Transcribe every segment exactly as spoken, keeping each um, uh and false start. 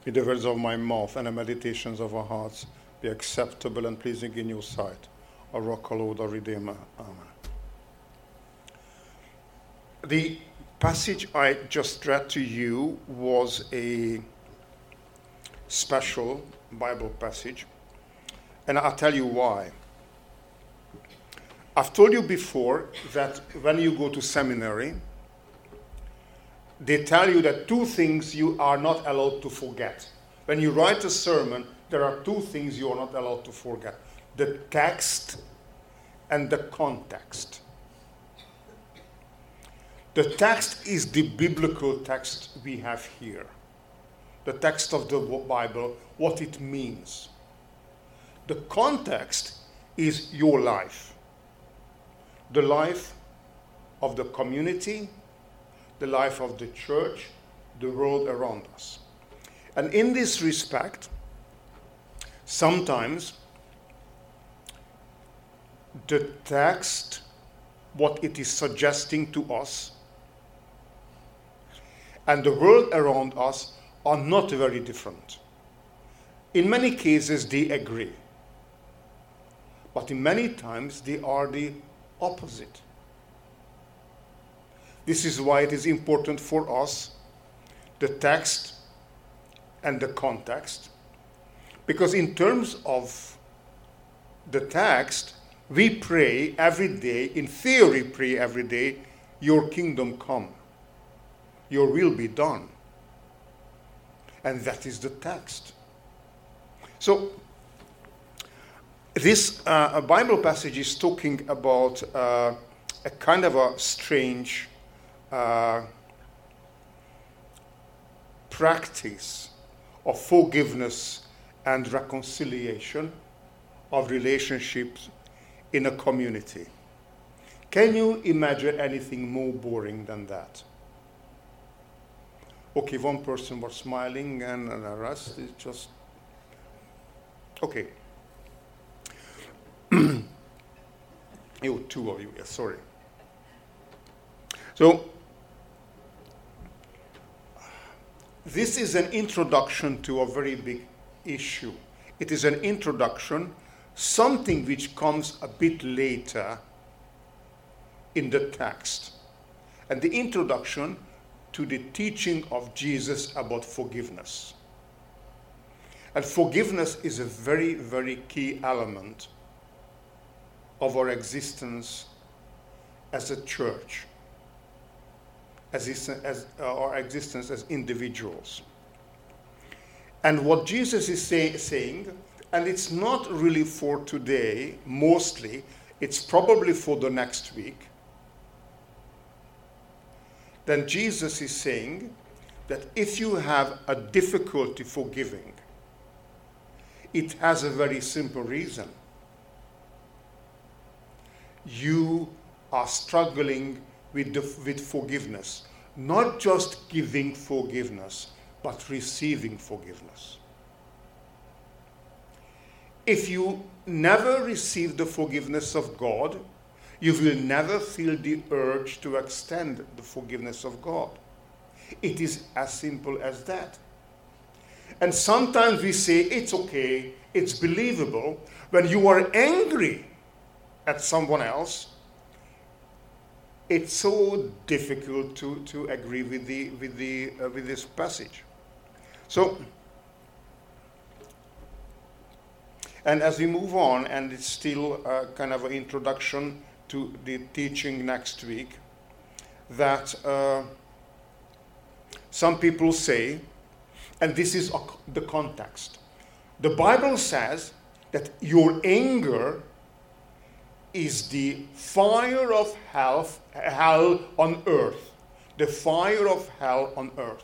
May the words of my mouth and the meditations of our hearts be acceptable and pleasing in your sight, our rock, our Lord, our Redeemer. Amen. The passage I just read to you was a special Bible passage, and I'll tell you why. I've told you before that when you go to seminary, they tell you that two things you are not allowed to forget. When you write a sermon, there are two things you are not allowed to forget: the text and the context. The text is the biblical text we have here. The text of the Bible, what it means. The context is your life. The life of the community, the life of the church, the world around us. And in this respect, sometimes the text, what it is suggesting to us, and the world around us are not very different. In many cases, they agree. But in many times, they are the opposite. This is why it is important for us, the text and the context, because in terms of the text, we pray every day, in theory pray every day, your kingdom come, your will be done. And that is the text. So, this uh, Bible passage is talking about uh, a kind of a strange uh, practice of forgiveness and reconciliation of relationships in a community. Can you imagine anything more boring than that? Okay, one person was smiling and the rest is just... Okay. Oh, two of you, yes, sorry. So, this is an introduction to a very big issue. It is an introduction, something which comes a bit later in the text. And the introduction to the teaching of Jesus about forgiveness. And forgiveness is a very, very key element of our existence as a church, as, as uh, our existence as individuals. And what Jesus is say, saying, and it's not really for today, mostly, it's probably for the next week, then Jesus is saying that if you have a difficulty forgiving, it has a very simple reason. You are struggling with, the, with forgiveness, not just giving forgiveness, but receiving forgiveness. If you never receive the forgiveness of God, you will never feel the urge to extend the forgiveness of God. It is as simple as that. And sometimes we say, it's okay, it's believable. When you are angry at someone else, it's so difficult to, to agree with the with the uh, with this passage. So, and as we move on, and it's still uh, kind of an introduction to the teaching next week, that uh, some people say, and this is the context, the Bible says that your anger is the fire of hell, hell on earth. The fire of hell on earth.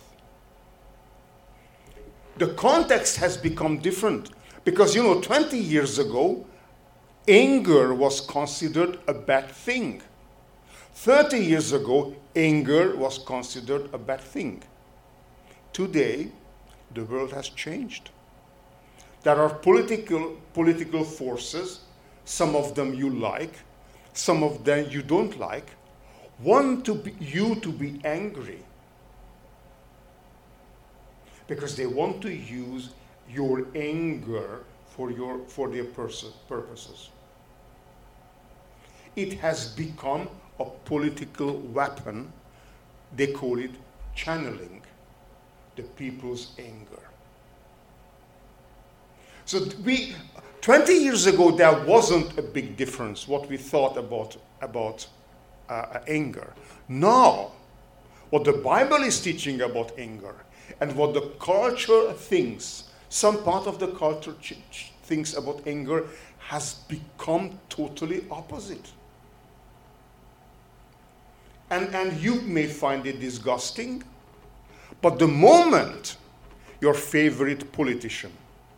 The context has become different because, you know, twenty years ago, anger was considered a bad thing. thirty years ago, anger was considered a bad thing. Today, the world has changed. There are political, political forces, some of them you like, some of them you don't like, want to be, you to be angry. because they want to use your anger for, your, for their pers- purposes. It has become a political weapon. They call it channeling the people's anger. So we, twenty years ago, there wasn't a big difference what we thought about, about uh, anger. Now, what the Bible is teaching about anger and what the culture thinks, some part of the culture ch- ch- thinks about anger has become totally opposite. And, and you may find it disgusting, but the moment your favorite politician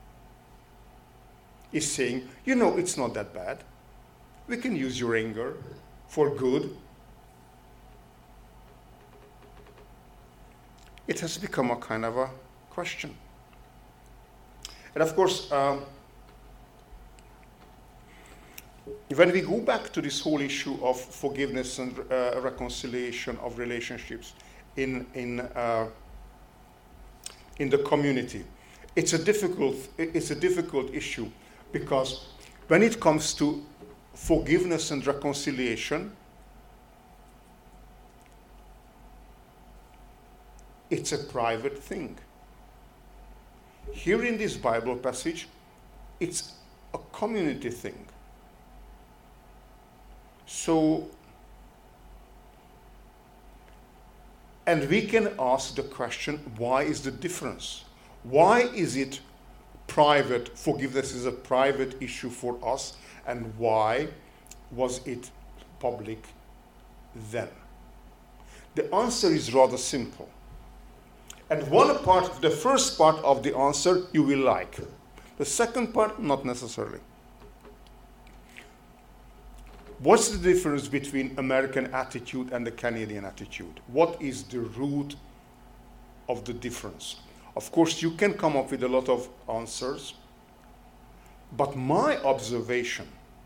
is saying, you know, it's not that bad, we can use your anger for good, it has become a kind of a question. And of course, um, when we go back to this whole issue of forgiveness and uh, reconciliation of relationships in in uh, in the community, it's a difficult it's a difficult issue, because when it comes to forgiveness and reconciliation, it's a private thing. Here in this Bible passage, it's a community thing. So, and we can ask the question, why is the difference? Why is it private? Forgiveness is a private issue for us, and why was it public then? The answer is rather simple. And one part, the first part of the answer you will like. The second part, not necessarily. What's the difference between American attitude and the Canadian attitude? What is the root of the difference? Of course, you can come up with a lot of answers, but my observation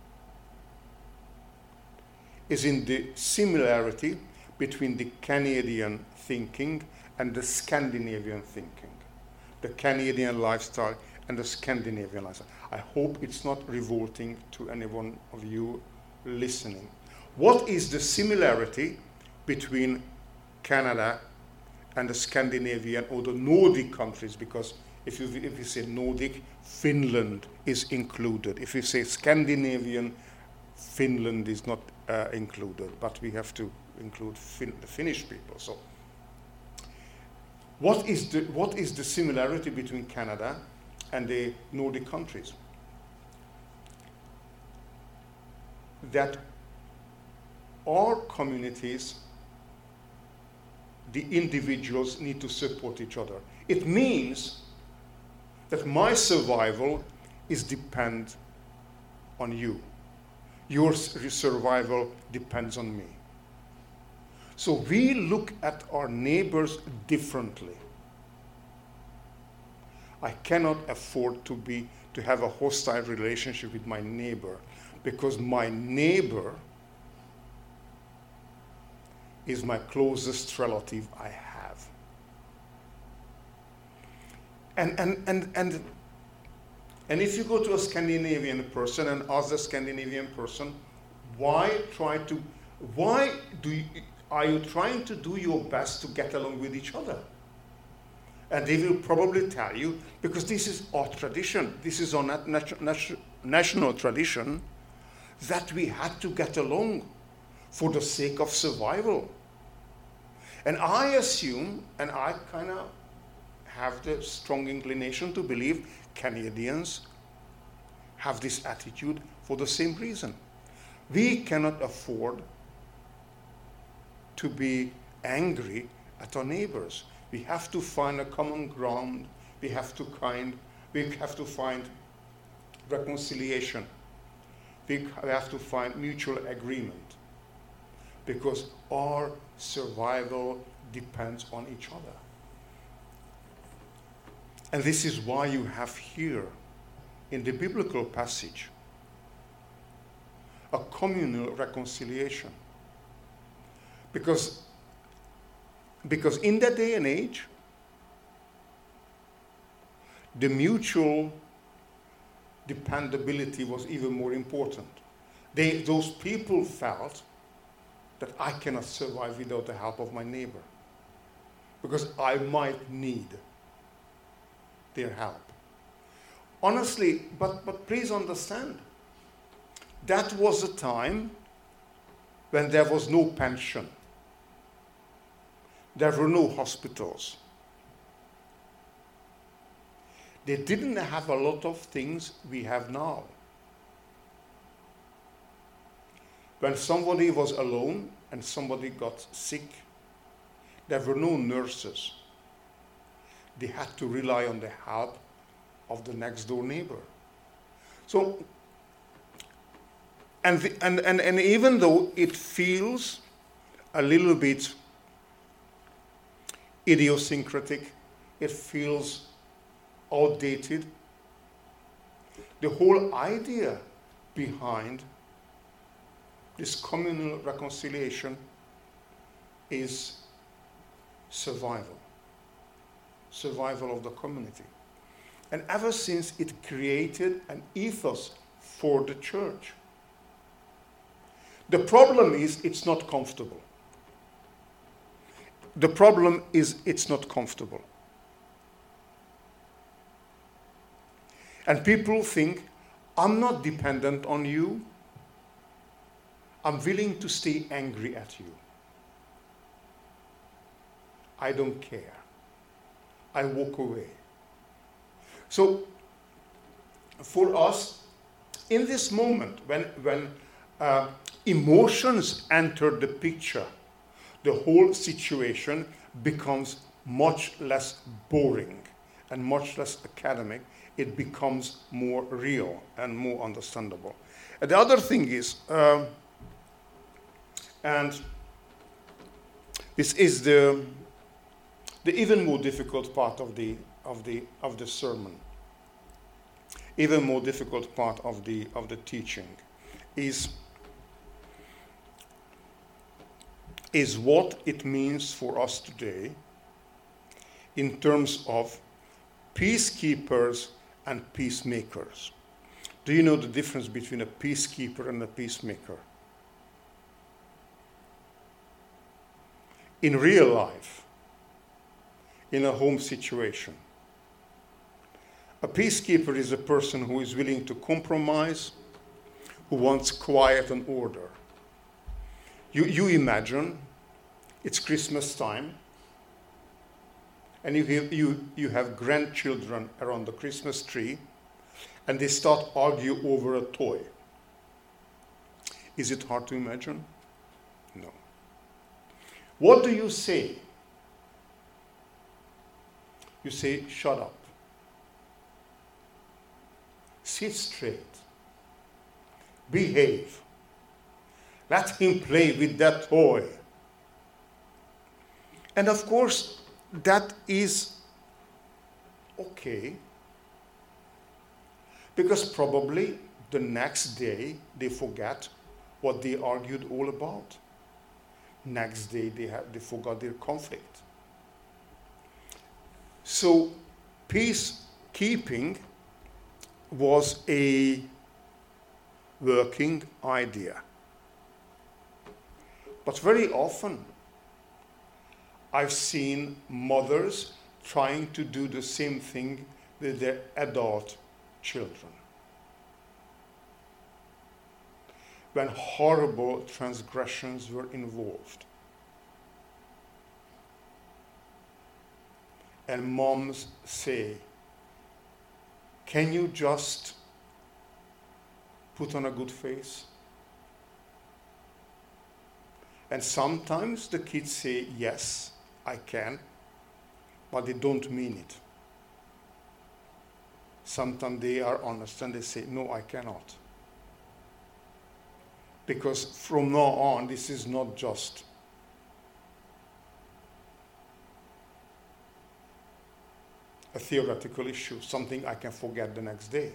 is in the similarity between the Canadian thinking and the Scandinavian thinking, the Canadian lifestyle and the Scandinavian lifestyle. I hope it's not revolting to any one of you listening. What is the similarity between Canada and the Scandinavian or the Nordic countries? Because if you, if you say Nordic, Finland is included. If you say Scandinavian, Finland is not uh, included, but we have to include fin- the Finnish people. So, what is the what is the similarity between Canada and the Nordic countries? That our communities, the individuals, need to support each other. It means that my survival is dependent on you. Your survival depends on me. So we look at our neighbors differently. I cannot afford to be to have a hostile relationship with my neighbor, because my neighbor is my closest relative I have. And and and and and if you go to a Scandinavian person and ask the Scandinavian person, why try to why do you, are you trying to do your best to get along with each other? And they will probably tell you, because this is our tradition, this is our nat- nat- nat- national tradition, that we had to get along for the sake of survival. And I assume, and I kind of have the strong inclination to believe, Canadians have this attitude for the same reason. We cannot afford to be angry at our neighbors. We have to find a common ground. We have to kind, we have to find reconciliation. We have to find mutual agreement, because our survival depends on each other. And this is why you have here, in the biblical passage, a communal reconciliation. Because, because in that day and age, the mutual dependability was even more important. They, those people felt that I cannot survive without the help of my neighbor, because I might need their help. Honestly, but, but please understand, that was a time when there was no pension. There were no hospitals. They didn't have a lot of things we have now. When somebody was alone and somebody got sick, there were no nurses. They had to rely on the help of the next door neighbor. So, and, the, and, and, and even though it feels a little bit idiosyncratic, it feels outdated, the whole idea behind this communal reconciliation is survival. Survival of the community. And ever since, it created an ethos for the church. The problem is it's not comfortable. The problem is it's not comfortable. And people think, I'm not dependent on you. I'm willing to stay angry at you. I don't care. I walk away. So, for us, in this moment, when, when uh, emotions enter the picture, the whole situation becomes much less boring and much less academic. It becomes more real and more understandable. And the other thing is, um, and this is the the even more difficult part of the of the of the sermon. Even more difficult part of the of the teaching is is what it means for us today in terms of peacekeepers and peacemakers. Do you know the difference between a peacekeeper and a peacemaker? In real life, in a home situation, a peacekeeper is a person who is willing to compromise, who wants quiet and order. You, you imagine it's Christmas time, and you have, you, you have grandchildren around the Christmas tree, and they start arguing over a toy. Is it hard to imagine? No. What do you say? You say, shut up. Sit straight. Behave. Let him play with that toy. And of course, that is okay, because probably the next day they forget what they argued all about. Next day they, have, they forgot their conflict. So peacekeeping was a working idea. But very often, I've seen mothers trying to do the same thing with their adult children, when horrible transgressions were involved. And moms say, can you just put on a good face? And sometimes the kids say, yes, I can, but they don't mean it. Sometimes they are honest and they say, no, I cannot. Because from now on, this is not just a theoretical issue, something I can forget the next day.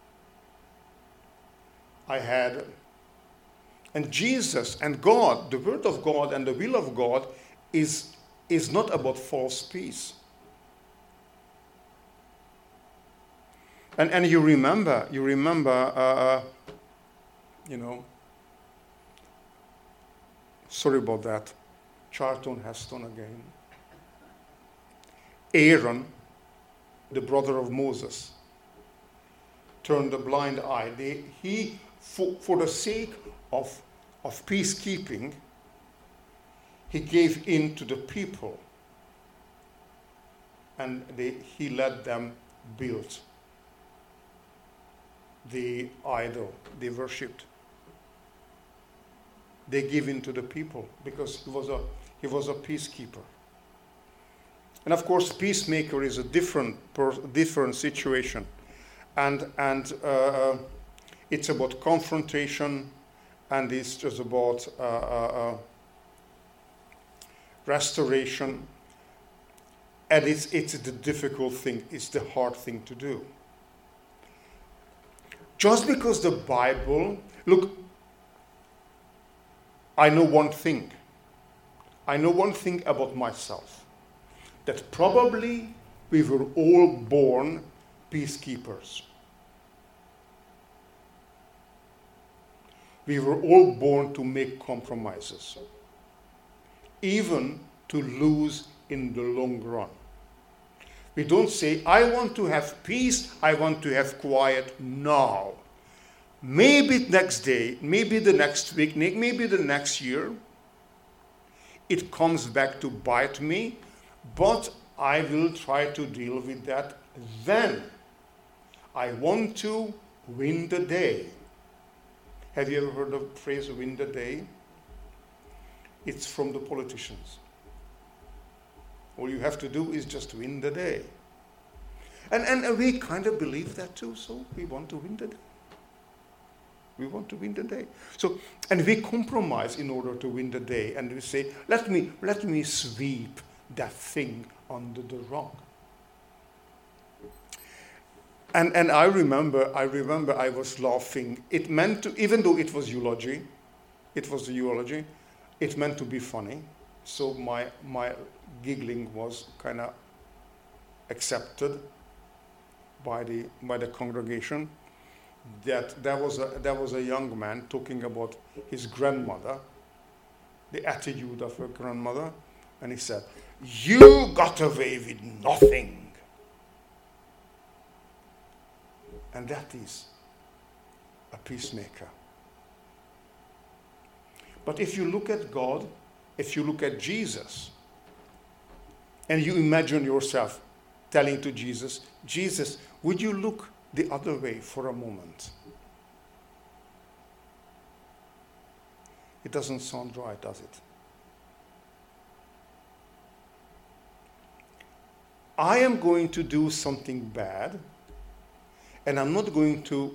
I had, and Jesus and God, the Word of God and the will of God is, is not about false peace. And and you remember, you remember, uh, you know, sorry about that, Charlton Heston again. Aaron, the brother of Moses, turned a blind eye. They, he, for, for the sake of, of peacekeeping, he gave in to the people, and they, he let them build the idol they worshipped. They gave in to the people because he was a he was a peacekeeper. And of course, peacemaker is a different per, different situation, and and uh, it's about confrontation, and it's just about uh, uh, restoration. And it's it's the difficult thing. It's the hard thing to do. Just because the Bible, look, I know one thing. I know one thing about myself, that probably we were all born peacekeepers. We were all born to make compromises, even to lose in the long run. We don't say, I want to have peace, I want to have quiet now. Maybe next day, maybe the next week, maybe the next year, it comes back to bite me, but I will try to deal with that then. I want to win the day. Have you ever heard the phrase win the day? It's from the politicians. All you have to do is just win the day. And, and we kind of believe that too, so we want to win the day. We want to win the day. So, and we compromise in order to win the day, and we say, let me, let me sweep that thing under the rug. And, and I remember, I remember I was laughing. It meant to, even though it was eulogy, it was the eulogy, it meant to be funny. So my, my giggling was kind of accepted by the, by the congregation. That there was, a, there was a young man talking about his grandmother, the attitude of her grandmother, and he said, you got away with nothing. And that is a peacemaker. But if you look at God, if you look at Jesus, and you imagine yourself telling to Jesus, Jesus, would you look the other way for a moment? It doesn't sound right, does it? I am going to do something bad, and I'm not going to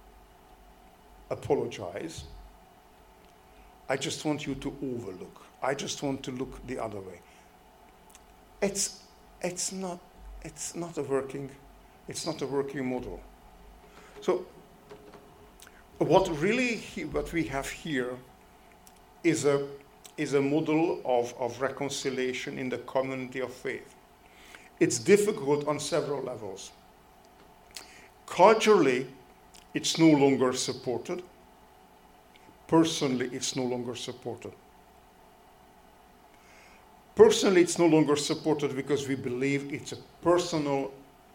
apologize. I just want you to overlook. I just want to look the other way. It's, it's not, it's not a working, it's not a working model. So, what really he, what we have here is a is a model of, of reconciliation in the community of faith. It's difficult on several levels. Culturally, it's no longer supported. Personally, it's no longer supported. Personally, it's no longer supported because we believe it's a personal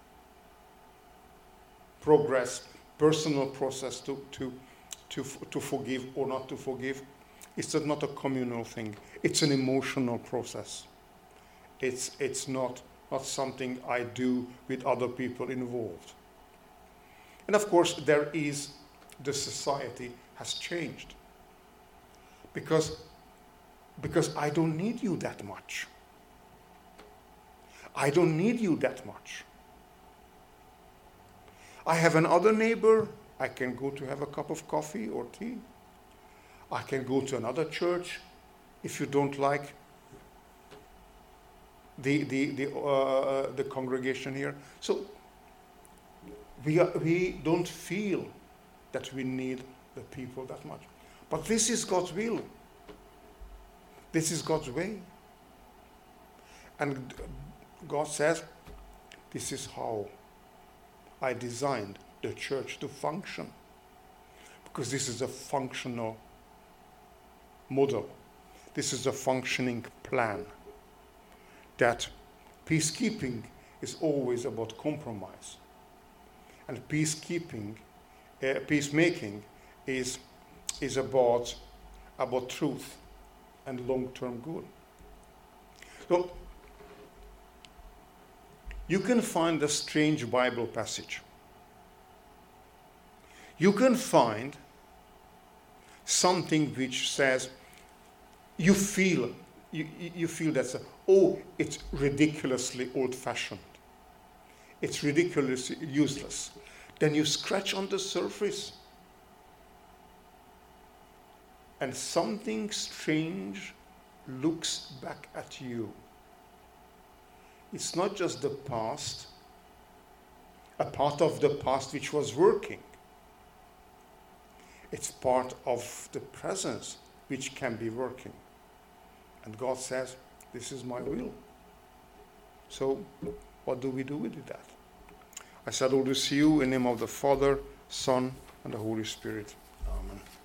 progress, personal process to, to, to, to forgive or not to forgive. It's not a communal thing. It's an emotional process. It's, it's not, not something I do with other people involved. And of course, there is, the society has changed. Because, because I don't need you that much. I don't need you that much. I have another neighbor. I can go to have a cup of coffee or tea. I can go to another church if you don't like the, the, the, uh, the congregation here. So we, are, we don't feel that we need the people that much. But this is God's will. This is God's way. And God says, this is how I designed the church to function. Because this is a functional model. This is a functioning plan. That peacekeeping is always about compromise. And peacekeeping, uh, peacemaking is, is about, about truth and long-term good. So, you can find a strange Bible passage. You can find something which says, you feel, you, you feel that's, a, oh, it's ridiculously old-fashioned. It's ridiculously useless. Then you scratch on the surface, and something strange looks back at you. It's not just the past, a part of the past which was working. It's part of the presence which can be working. And God says, this is my will. So, what do we do with that? I said all this to you in the name of the Father, Son, and the Holy Spirit. Amen.